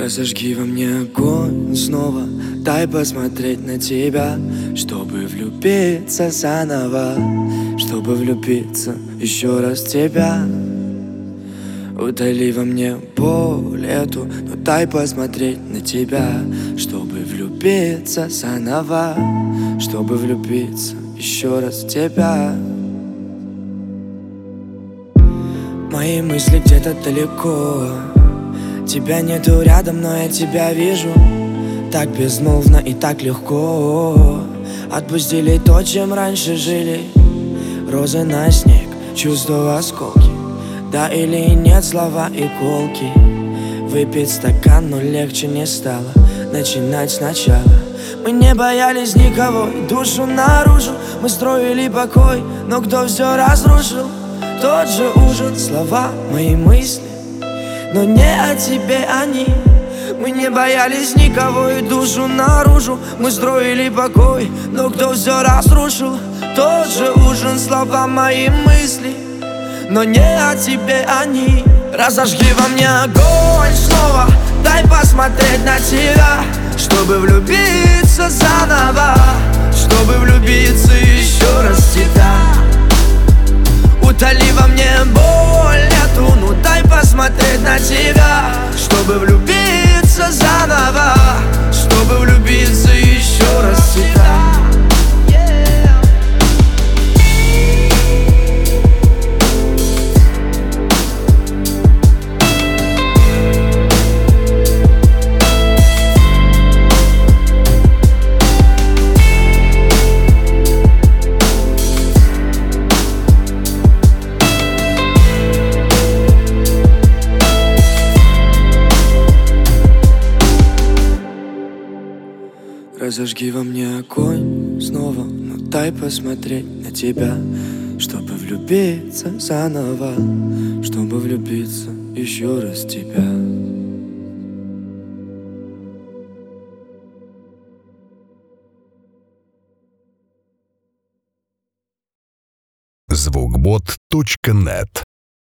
Разожги во мне огонь снова, дай посмотреть на тебя, чтобы влюбиться заново, чтобы влюбиться еще раз в тебя. Удали во мне боль эту, но дай посмотреть на тебя, чтобы влюбиться заново, чтобы влюбиться еще раз в тебя. Мои мысли где-то далеко, тебя нету рядом, но я тебя вижу. Так безмолвно и так легко отпустили то, чем раньше жили. Розы на снег, чувства в осколки. Да или нет, слова и колки. Выпить стакан, но легче не стало начинать сначала. Мы не боялись никого, и душу наружу мы строили покой, но кто все разрушил? Тот же ужин, слова, мои мысли, но не о тебе они. Мы не боялись никого, и душу наружу мы строили покой, но кто все разрушил? Тот же ужин, слова, мои мысли, но не о тебе они. Разожги во мне огонь снова, дай посмотреть на тебя, чтобы влюбиться заново, чтобы влюбиться еще раз в тебя. Утоли во мне боль эту, ну дай посмотреть на тебя, чтобы влюбиться заново, чтобы влюбиться еще раз в тебя. Разожги во мне огонь снова, но дай посмотреть на тебя, чтобы влюбиться заново, чтобы влюбиться еще раз в тебя. Звукбот.нет